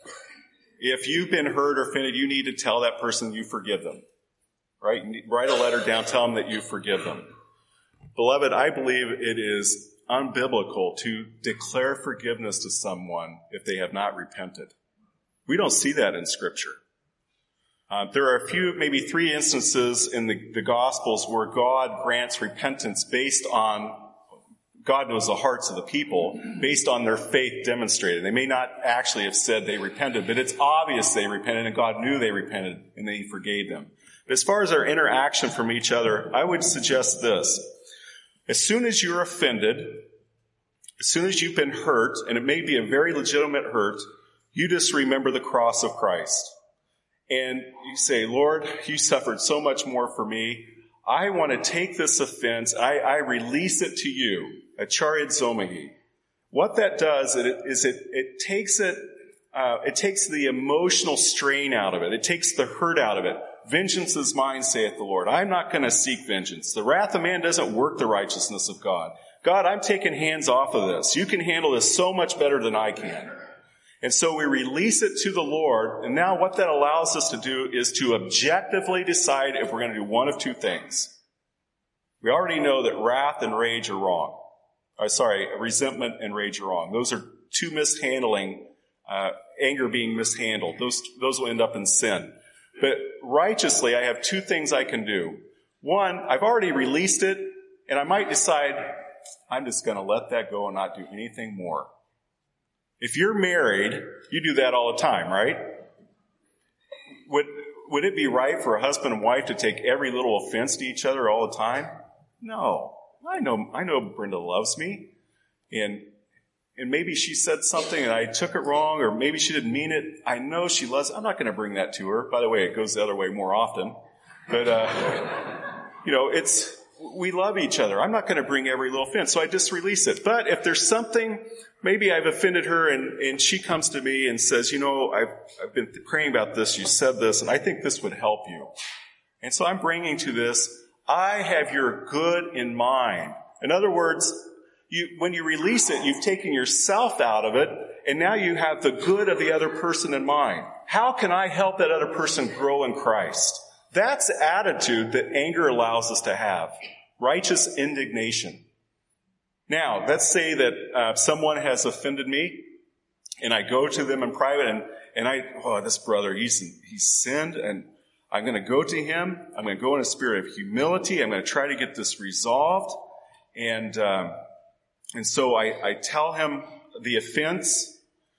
[SPEAKER 1] if you've been hurt or offended, you need to tell that person you forgive them. Right? Write a letter down, tell them that you forgive them. Beloved, I believe it is unbiblical to declare forgiveness to someone if they have not repented. We don't see that in Scripture. Uh, there are a few, maybe three instances in the, the Gospels where God grants repentance based on, God knows the hearts of the people, based on their faith demonstrated. They may not actually have said they repented, but it's obvious they repented and God knew they repented and that he forgave them. But as far as our interaction from each other, I would suggest this. As soon as you're offended, as soon as you've been hurt, and it may be a very legitimate hurt, you just remember the cross of Christ. And you say, Lord, you suffered so much more for me. I want to take this offense. I, I release it to you, a charizomahi. What that does is it, it takes it, uh, it takes the emotional strain out of it. It takes the hurt out of it. Vengeance is mine, saith the Lord. I'm not going to seek vengeance. The wrath of man doesn't work the righteousness of God. God, I'm taking hands off of this. You can handle this so much better than I can. And so we release it to the Lord, and now what that allows us to do is to objectively decide if we're going to do one of two things. We already know that wrath and rage are wrong. Uh, sorry, resentment and rage are wrong. Those are two mishandling, uh, anger being mishandled. Those, those will end up in sin. But righteously, I have two things I can do. One, I've already released it. And I might decide, I'm just going to let that go and not do anything more. If you're married, you do that all the time, right? Would, would it be right for a husband and wife to take every little offense to each other all the time? No. I know, I know Brenda loves me. And, and maybe she said something and I took it wrong, or maybe she didn't mean it. I know she loves, I'm not going to bring that to her. By the way, it goes the other way more often. But, uh, you know, it's, we love each other. I'm not going to bring every little offense, so I just release it. But if there's something, maybe I've offended her and, and she comes to me and says, you know, I've, I've been praying about this, you said this, and I think this would help you. And so I'm bringing to this, I have your good in mind. In other words, you, when you release it, you've taken yourself out of it, and now you have the good of the other person in mind. How can I help that other person grow in Christ? That's the attitude that anger allows us to have. Righteous indignation. Now, let's say that uh, someone has offended me, and I go to them in private, and, and I, oh, this brother, he's, he's sinned, and I'm going to go to him. I'm going to go in a spirit of humility. I'm going to try to get this resolved. And um, and so I, I tell him the offense,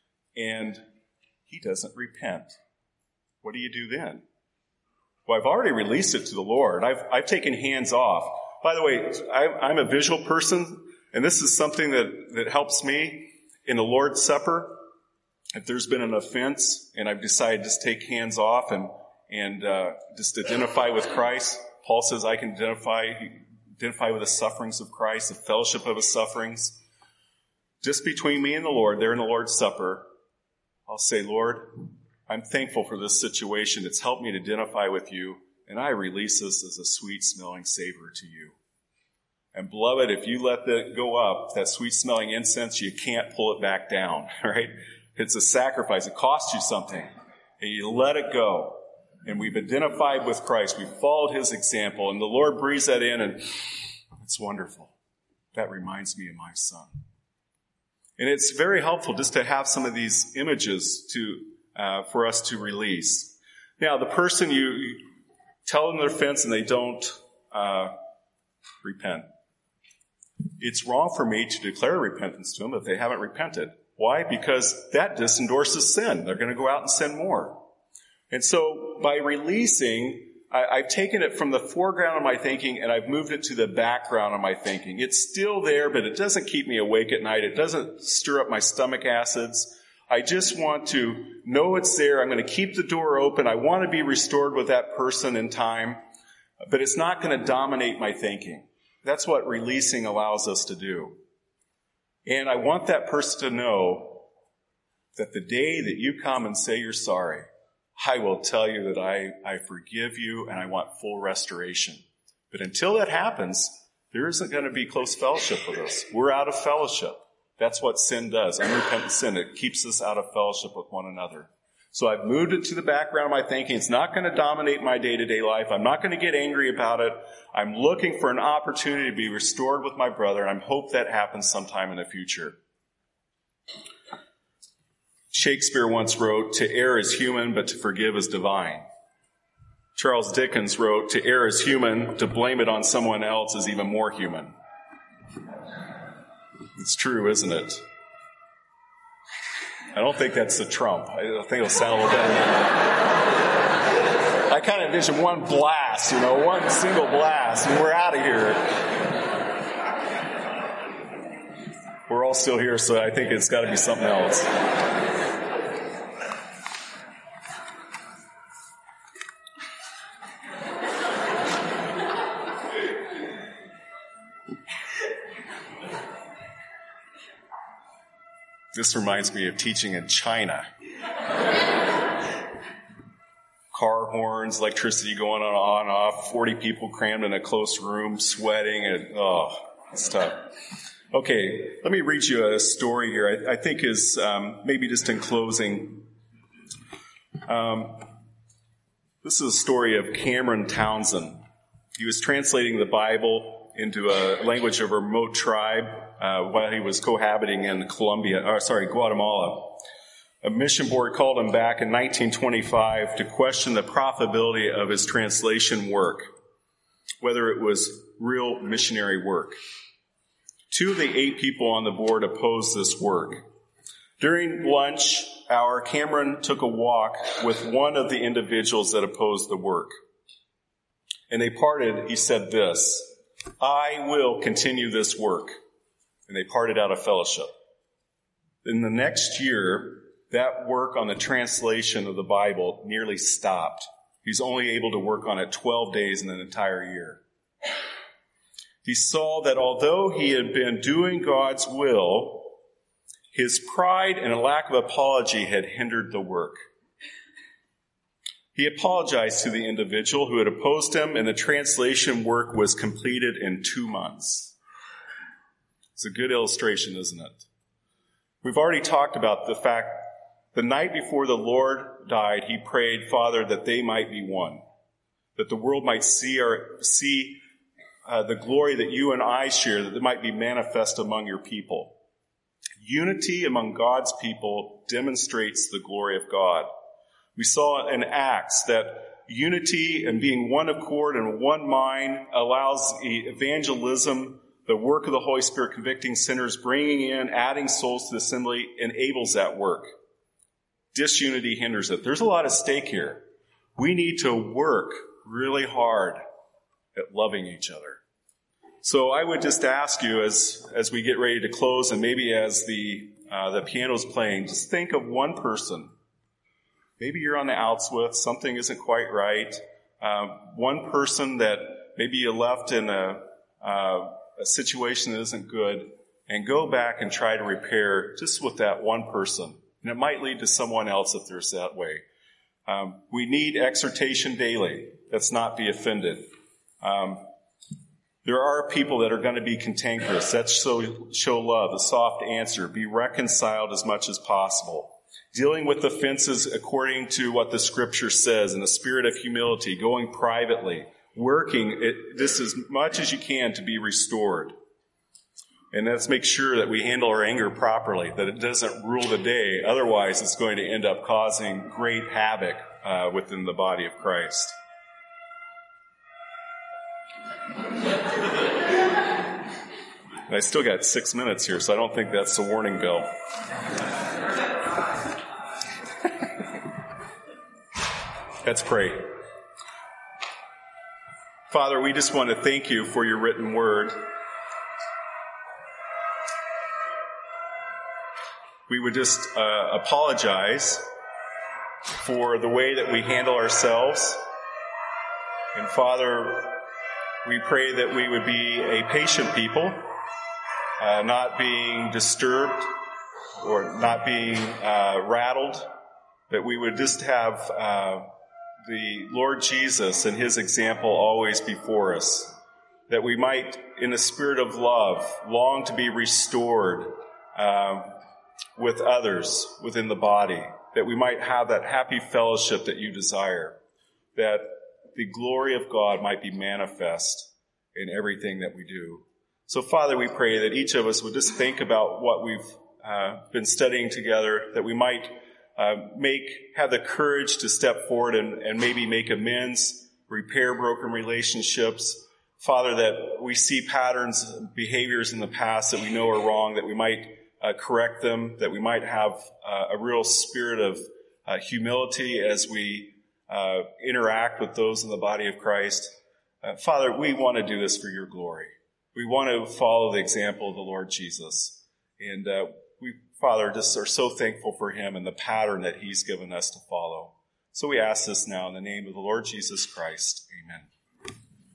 [SPEAKER 1] and he doesn't repent. What do you do then? Well, I've already released it to the Lord. I've, I've taken hands off. By the way, I, I'm a visual person, and this is something that, that helps me in the Lord's Supper. If there's been an offense, and I've decided to just take hands off and, and uh, just identify with Christ, Paul says I can identify, identify with the sufferings of Christ, the fellowship of his sufferings. Just between me and the Lord, there in the Lord's Supper, I'll say, Lord, I'm thankful for this situation. It's helped me to identify with you, and I release this as a sweet-smelling savor to you. And beloved, if you let that go up, that sweet-smelling incense, you can't pull it back down, right? It's a sacrifice. It costs you something. And you let it go. And we've identified with Christ. We've followed his example. And the Lord breathes that in, and it's wonderful. That reminds me of my son. And it's very helpful just to have some of these images to Uh, for us to release. Now, the person you, you tell them their offense and they don't uh, repent. It's wrong for me to declare repentance to them if they haven't repented. Why? Because that disendorses sin. They're going to go out and sin more. And so by releasing, I, I've taken it from the foreground of my thinking and I've moved it to the background of my thinking. It's still there, but it doesn't keep me awake at night. It doesn't stir up my stomach acids. I just want to know it's there. I'm going to keep the door open. I want to be restored with that person in time, but it's not going to dominate my thinking. That's what releasing allows us to do. And I want that person to know that the day that you come and say you're sorry, I will tell you that I, I forgive you and I want full restoration. But until that happens, there isn't going to be close fellowship with us. We're out of fellowship. That's what sin does. Unrepentant sin. It keeps us out of fellowship with one another. So I've moved it to the background of my thinking. It's not going to dominate my day-to-day life. I'm not going to get angry about it. I'm looking for an opportunity to be restored with my brother, and I hope that happens sometime in the future. Shakespeare once wrote, "To err is human, but to forgive is divine." Charles Dickens wrote, "To err is human, to blame it on someone else is even more human." It's true, isn't it? I don't think that's the Trump. I think it'll sound a little better. I kind of envision one blast, you know, one single blast, and we're out of here. We're all still here, so I think it's got to be something else. This reminds me of teaching in China. Car horns, electricity going on, on and off, forty people crammed in a close room, sweating, and oh, it's tough. Okay, let me read you a story here I, I think is um, maybe just in closing. Um, this is a story of Cameron Townsend. He was translating the Bible into a language of a remote tribe uh, while he was cohabiting in Colombia, or sorry, Guatemala. A mission board called him back in nineteen twenty-five to question the profitability of his translation work, whether it was real missionary work. Two of the eight people on the board opposed this work. During lunch hour, Cameron took a walk with one of the individuals that opposed the work. And they parted, he said this, "I will continue this work." And they parted out of fellowship. In the next year, that work on the translation of the Bible nearly stopped. He's only able to work on it twelve days in an entire year. He saw that although he had been doing God's will, his pride and a lack of apology had hindered the work. He apologized to the individual who had opposed him, and the translation work was completed in two months. It's a good illustration, isn't it? We've already talked about the fact the night before the Lord died, he prayed, Father, that they might be one, that the world might see our, see uh, the glory that you and I share, that it might be manifest among your people. Unity among God's people demonstrates the glory of God. We saw in Acts that unity and being one accord and one mind allows evangelism, the work of the Holy Spirit convicting sinners, bringing in, adding souls to the assembly, enables that work. Disunity hinders it. There's a lot at stake here. We need to work really hard at loving each other. So I would just ask you as, as we get ready to close, and maybe as the, uh, the piano's playing, just think of one person. Maybe you're on the outs with, something isn't quite right. Uh, one person that maybe you left in a, uh, a situation that isn't good, and go back and try to repair just with that one person. And it might lead to someone else if there's that way. Um, we need exhortation daily. Let's not be offended. Um, there are people that are going to be cantankerous. That's show, show love, a soft answer. Be reconciled as much as possible. Dealing with offenses according to what the Scripture says in a spirit of humility, going privately, working it, this as much as you can to be restored. And let's make sure that we handle our anger properly, that it doesn't rule the day. Otherwise, it's going to end up causing great havoc uh, within the body of Christ. And I still got six minutes here, so I don't think that's the warning bell. Let's pray. Father, we just want to thank you for your written word. We would just uh, apologize for the way that we handle ourselves. And Father, we pray that we would be a patient people, uh, not being disturbed or not being uh, rattled, that we would just have uh, the Lord Jesus and his example always before us, that we might, in the spirit of love, long to be restored uh, with others within the body, that we might have that happy fellowship that you desire, that the glory of God might be manifest in everything that we do. So, Father, we pray that each of us would just think about what we've uh, been studying together, that we might uh, make have the courage to step forward and, and maybe make amends, repair broken relationships. Father, that we see patterns, behaviors in the past that we know are wrong, that we might uh, correct them, that we might have uh, a real spirit of uh, humility as we uh, interact with those in the body of Christ. Uh, Father, we want to do this for your glory. We want to follow the example of the Lord Jesus. And uh, we, Father, just are so thankful for him and the pattern that he's given us to follow. So we ask this now in the name of the Lord Jesus Christ. Amen.